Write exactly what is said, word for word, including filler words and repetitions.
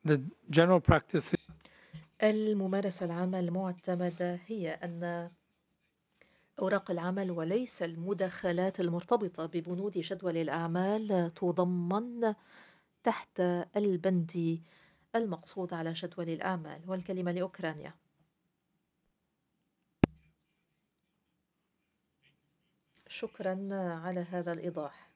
The general practice. الممارسة العامة المعتمدة هي أن أوراق العمل وليس المدخلات المرتبطة ببنود جدول الأعمال تُضمَّن تحت البند المقصود على جدول الأعمال، والكلمة لأوكرانيا. شكرًا على هذا الإيضاح.